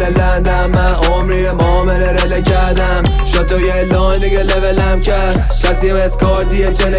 دل لندن من عمری معامله رله کردم شاتو یه لاین دیگه لولم کرد کسی اسکارتیه چه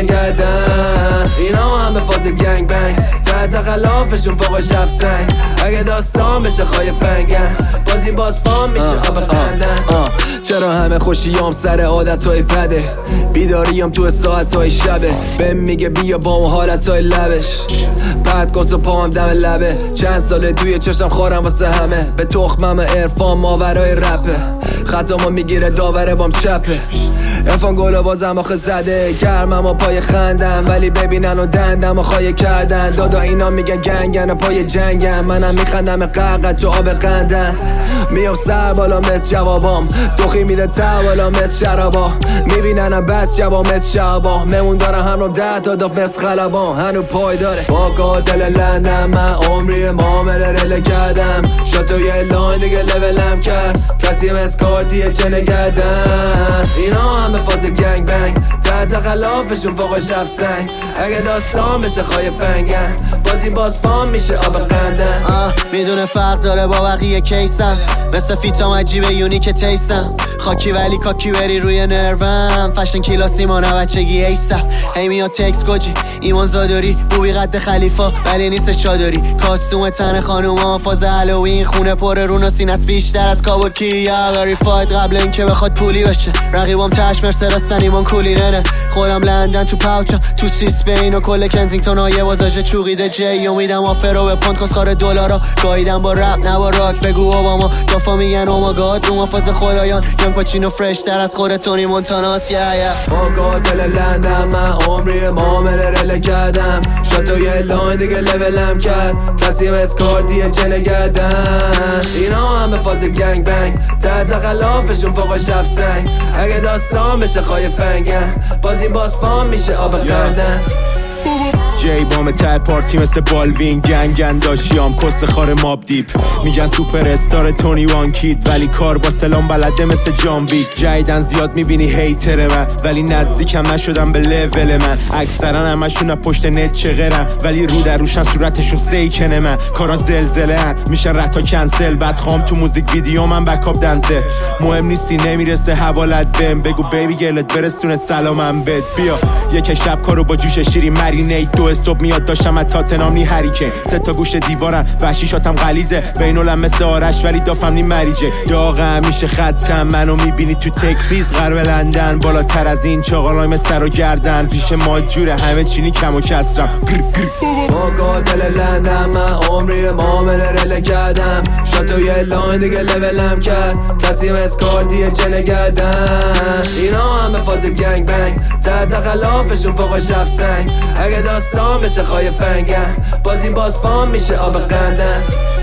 نگردم اینا همه فاز گنگ بنگ تحت خلافشون فوق شف سنگ اگه داستان بشه خواهی فنگن بازی باز فام میشه آب قندن چرا همه خوشیام سر عادتهای پده بیداریم تو ساعتهای شبه بهم میگه بیا با اون حالتهای لبش پرد کس و پام دم لبه چند ساله توی چشم خورم واسه همه به تخمم عرفان ماورای رپه خطامو میگیره داوره بام چپه ارفان گلو بازم آخه زده گرمم و پای خندم ولی ببینن و دندم و خواهی کردن دادا اینا میگن گنگن و پای جنگم منم میخندم قرقت تو آب قندن میام سر بالا مثل جوابام دوخی میده توالا مثل شرابا میبیننم بس شبا مثل شعبا ممون دارم هم رو 10 تا داف مثل خلبان هنو پای داره با دل لندن من عمری معامله رله کردم شاتو یه لاین دیگه لولم کرد کسی اسکارتیه چه نگردم اینا همه فاز گنگ بنگ تحت خلافشون فوق شف سنگ اگه داستان بشه خواهی فنگن بازی باز فام میشه آب قندن میدونه فرق داره با بقیه کیسم مثل فیتام عجیبه یونیک تیستم خاکی ولی کاکی بری روی نروم فشن کلاسی مانه بچگی ایسا هی میاد تکس گوجی ایمان زاداری بوبی قد خلیفا ولی نیست چادری کاستوم تن خانوما فاز هالوین خونه پر رون و سینس بیشتر از کابوکی یا وریفاید قبل اینکه بخواد پولی بشه رقیبام تش مرسدس ایمان کولی ننه خودم لندن تو پاوچم تو سیسپین و کل کنزینگتون ها یه بازاج چوقیده جی امیدم آفرو به پوند کسخار دلارا گاییدم با رپ نه با راک بگو اوباما دافا میگن اوماگاد رو مفاز خدایان یم پاچینو فرش در از خود تونی مونتاناس با دل لندن من عمری معامله رله کردم شاتو یه لاین دیگه لولم کرد کسی اسکارتیه چه نگردم اینا همه فاز گنگ بنگ تحت خلافشون فوق شف سنگ اگه داستان بشه خواهی فنگن بازی باز فام میشه آب قندن جی بام ته پارتی مثل بالوین گنگن داشیام کس خار ماب دیپ میگن سوپر استار تونی وان کید ولی کار با سلام بلده مثل جان ویک جایدن زیاد میبینی هیتر من ولی نزدیکم نشدم به لول من اکثرا همشون پشت نت چغرن ولی رو در روشن صورتشون سیکنه من کارا زلزله ان میشن رتا کنسل بعد خام تو موزیک ویدیو من بکاپ دنسل مهم نیستی نمیرسه حوالت بهم بگو بیبی گرلت برسونه سلامم بد بیا یک شب کارو با جوش شیری مرینیت دو صبح میاد داشتم از تاتنام نی هریکن 3 تا گوش دیوارن وحشی شاتم غلیظه بینولم مثل آرش ولی دافم نی مریجه داغم میشه خطم منو میبینی تو تکفیز غرب لندن بالاتر از این چاقالای مثل سر و گردن پیش ما جوره همه چینی کم و کسرم با دل لندن من عمری معامله رله کردم شاتو یه لاین دیگه لولم کرد کسی اسکارتیه چه نگردم اینا همه فاز گنگ بنگ تحت خلافشون فوق شف سنگ اگه داستان بشه خواهی فنگن بازی باز فام میشه آب قندن